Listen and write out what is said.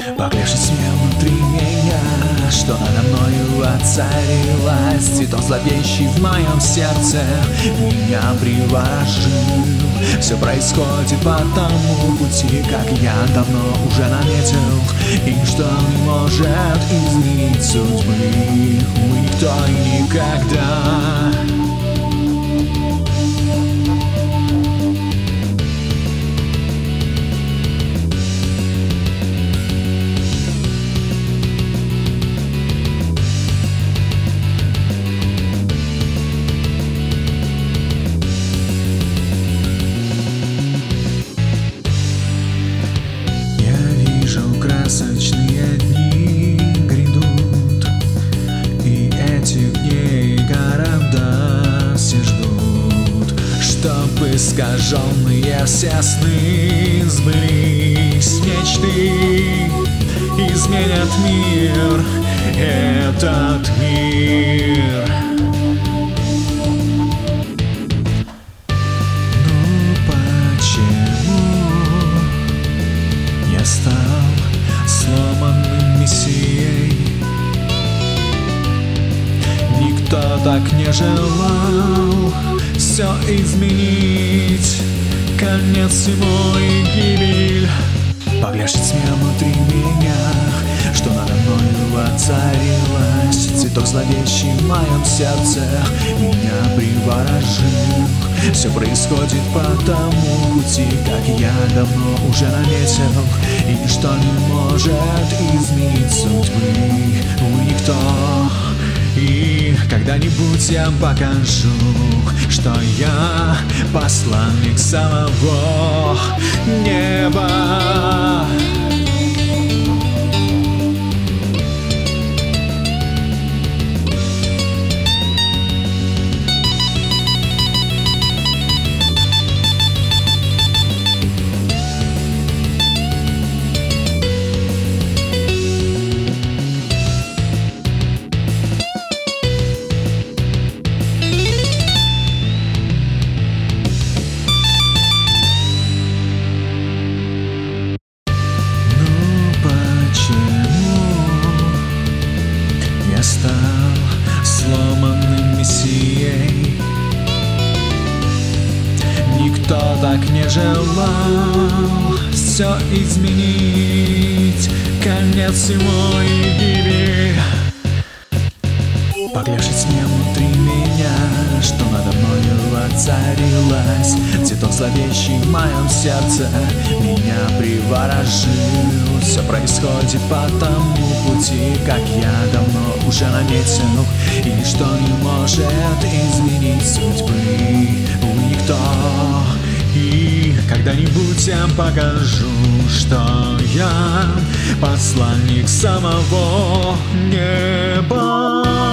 Поглядь мне внутри меня, что надо мною воцарилось. Цветок зловещий в моем сердце меня приворожил. Все происходит по тому пути, как я давно уже наметил. И ничто не может изменить судьбы, никто и никогда. Красочные дни грядут, и этих дней города все ждут, чтобы искаженные все сны сбылись. Мечты изменят мир, этот мир. Но почему я стал сломанным мессией? Никто так не желал все изменить, конец всему и гибель. Поглядь мне внутри меня, что надо мною воцарилось. Цветок зловещий в моем сердце меня приворожил. Все происходит по тому пути, как я давно уже наметил. И ничто не может изменить судьбы, никто. И когда-нибудь я покажу, что я посланник самого неба. Стал сломанным мессией. Никто так не желал все изменить, конец всему и гибель. Поглядь мне внутри меня, что надо мною воцарилось. Цветок зловещий в моем сердце меня приворожил. Все происходит по тому пути, как я давно уже наметил. И ничто не может изменить судьбы, никто. И когда-нибудь я покажу, что я посланник самого неба.